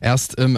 Erst im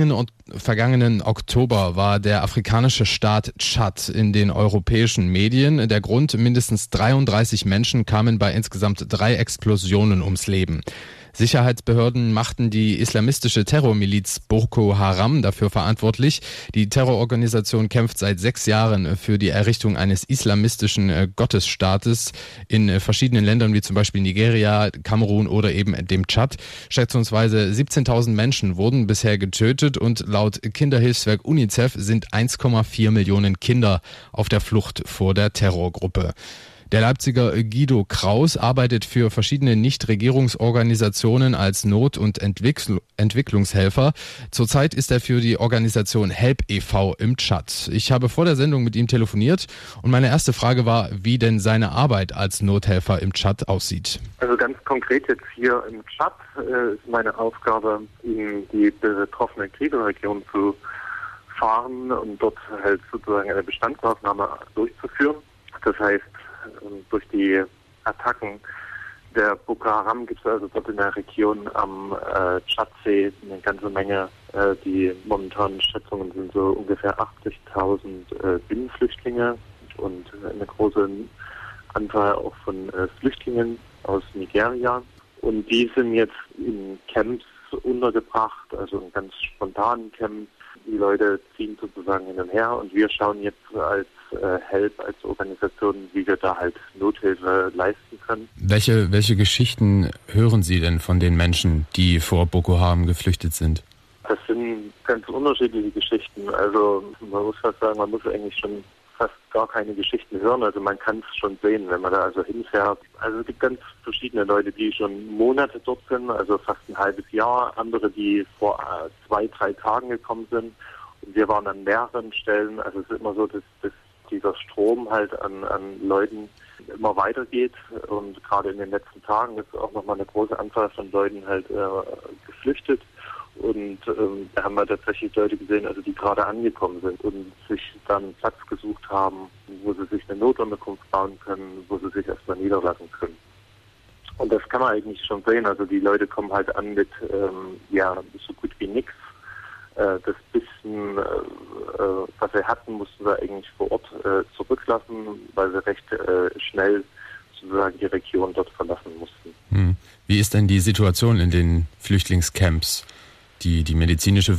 vergangenen Oktober war der afrikanische Staat Tschad in den europäischen Medien. Der Grund: mindestens 33 Menschen kamen bei insgesamt 3 Explosionen ums Leben. Sicherheitsbehörden machten die islamistische Terrormiliz Boko Haram dafür verantwortlich. Die Terrororganisation kämpft seit 6 Jahren für die Errichtung eines islamistischen Gottesstaates in verschiedenen Ländern wie zum Beispiel Nigeria, Kamerun oder eben dem Tschad. Schätzungsweise 17.000 Menschen wurden bisher getötet und laut Kinderhilfswerk UNICEF sind 1,4 Millionen Kinder auf der Flucht vor der Terrorgruppe. Der Leipziger Guido Kraus arbeitet für verschiedene Nichtregierungsorganisationen als Not- und Entwicklungshelfer. Zurzeit ist er für die Organisation Help e.V. im Tschad. Ich habe vor der Sendung mit ihm telefoniert und meine erste Frage war, wie denn seine Arbeit als Nothelfer im Tschad aussieht. Also ganz konkret jetzt hier im Tschad ist meine Aufgabe, in die betroffene Krisenregion zu fahren und dort halt sozusagen eine Bestandsaufnahme durchzuführen. Das heißt, durch die Attacken der Boko Haram gibt es also dort in der Region am Tschadsee eine ganze Menge, die momentanen Schätzungen sind so ungefähr 80.000 Binnenflüchtlinge und eine große Anzahl auch von Flüchtlingen aus Nigeria. Und die sind jetzt in Camps untergebracht, also in ganz spontanen Camps. Die Leute ziehen sozusagen hin und her und wir schauen jetzt als Help, als Organisation, wie wir da halt Nothilfe leisten können. Welche Geschichten hören Sie denn von den Menschen, die vor Boko Haram geflüchtet sind? Das sind ganz unterschiedliche Geschichten. Also man muss fast sagen, man muss eigentlich schon fast gar keine Geschichten hören. Also man kann es schon sehen, wenn man da also hinfährt. Also es gibt ganz verschiedene Leute, die schon Monate dort sind, also fast ein halbes Jahr. Andere, die vor 2-3 Tagen gekommen sind. Und wir waren an mehreren Stellen. Also es ist immer so, dass dieser Strom halt an Leuten immer weitergeht. Und gerade in den letzten Tagen ist auch nochmal eine große Anzahl von Leuten halt geflüchtet. Und da haben wir tatsächlich Leute gesehen, also die gerade angekommen sind und sich dann Platz gesucht haben, wo sie sich eine Notunterkunft bauen können, wo sie sich erstmal niederlassen können. Und das kann man eigentlich schon sehen. Also die Leute kommen halt an mit so gut wie nichts. Das bisschen, was sie hatten, mussten sie eigentlich vor Ort zurücklassen, weil sie recht schnell sozusagen die Region dort verlassen mussten. Wie ist denn die Situation in den Flüchtlingscamps? Die medizinische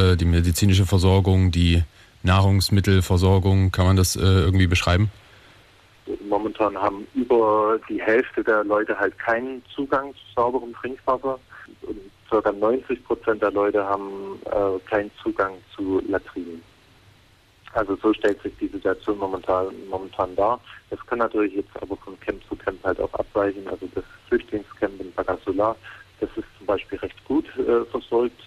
Versorgung, die Nahrungsmittelversorgung, kann man das irgendwie beschreiben? Momentan haben über die Hälfte der Leute halt keinen Zugang zu sauberem Trinkwasser. Und ca. 90% der Leute haben keinen Zugang zu Latrinen. Also so stellt sich die Situation momentan dar. Das kann natürlich jetzt aber von Camp zu Camp halt auch abweichen. Also das Flüchtlingscamp in Bagasula, das ist zum Beispiel recht gut versorgt.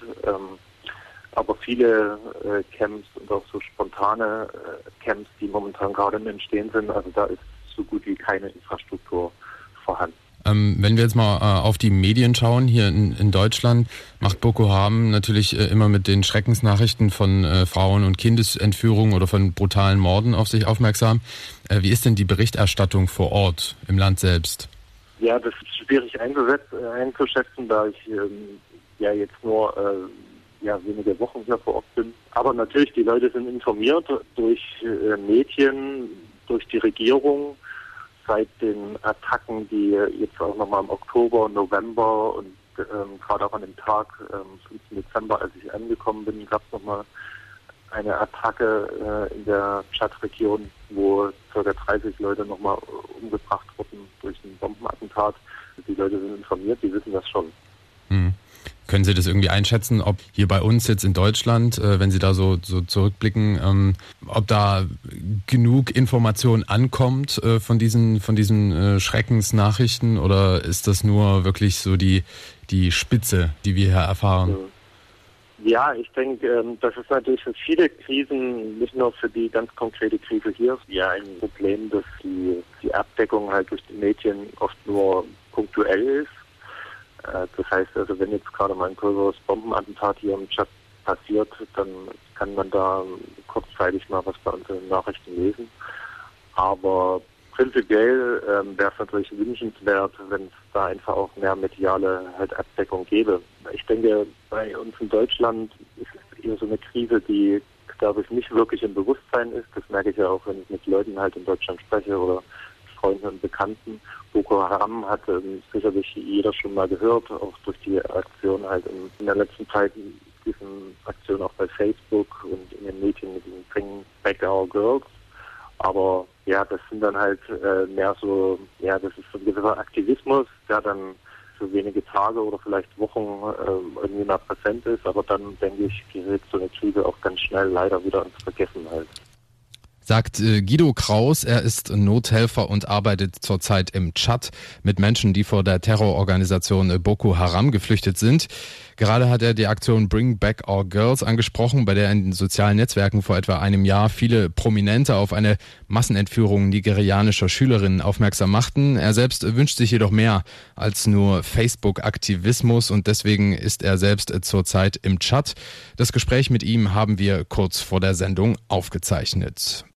Aber viele Camps und auch so spontane Camps, die momentan gerade im Entstehen sind, also da ist so gut wie keine Infrastruktur vorhanden. Wenn wir jetzt mal auf die Medien schauen, hier in Deutschland, macht Boko Haram natürlich immer mit den Schreckensnachrichten von Frauen- und Kindesentführungen oder von brutalen Morden auf sich aufmerksam. Wie ist denn die Berichterstattung vor Ort im Land selbst? Ja, das ist schwierig einzuschätzen, da ich jetzt nur wenige Wochen hier vor Ort bin. Aber natürlich, die Leute sind informiert durch Medien, durch die Regierung. Seit den Attacken, die jetzt auch nochmal im Oktober, November und gerade auch an dem Tag, 15. Dezember, als ich angekommen bin, gab es nochmal eine Attacke in der Tschad-Region, wo ca. 30 Leute nochmal umgebracht wurden durch ein Bombenattentat. Die Leute sind informiert, die wissen das schon. Können Sie das irgendwie einschätzen, ob hier bei uns jetzt in Deutschland, wenn Sie da so zurückblicken, ob da genug Information ankommt von diesen Schreckensnachrichten, oder ist das nur wirklich so die Spitze, die wir hier erfahren? Ja, ich denke, das ist natürlich für viele Krisen, nicht nur für die ganz konkrete Krise hier, ja ein Problem, dass die Abdeckung halt durch die Medien oft nur punktuell ist. Das heißt also, wenn jetzt gerade mal ein größeres Bombenattentat hier im Tschad passiert, dann kann man da kurzzeitig mal was bei unseren Nachrichten lesen. Aber prinzipiell wäre es natürlich wünschenswert, wenn es da einfach auch mehr mediale Abdeckung gäbe. Ich denke, bei uns in Deutschland ist es eher so eine Krise, die, glaube ich, nicht wirklich im Bewusstsein ist. Das merke ich ja auch, wenn ich mit Leuten halt in Deutschland spreche oder Freunden und Bekannten. Boko Haram hat sicherlich jeder schon mal gehört, auch durch die Aktion halt in der letzten Zeit, diesen Aktion auch bei Facebook und in den Medien mit diesem Bring Back Our Girls. Aber ja, das sind dann halt mehr so, ja, das ist so ein gewisser Aktivismus, der dann für wenige Tage oder vielleicht Wochen irgendwie mal präsent ist, aber dann, denke ich, gerät so eine Krise auch ganz schnell leider wieder ins Vergessenheit. Sagt Guido Kraus, er ist Nothelfer und arbeitet zurzeit im Tschad mit Menschen, die vor der Terrororganisation Boko Haram geflüchtet sind. Gerade hat er die Aktion Bring Back Our Girls angesprochen, bei der in den sozialen Netzwerken vor etwa einem Jahr viele Prominente auf eine Massenentführung nigerianischer Schülerinnen aufmerksam machten. Er selbst wünscht sich jedoch mehr als nur Facebook-Aktivismus und deswegen ist er selbst zurzeit im Tschad. Das Gespräch mit ihm haben wir kurz vor der Sendung aufgezeichnet.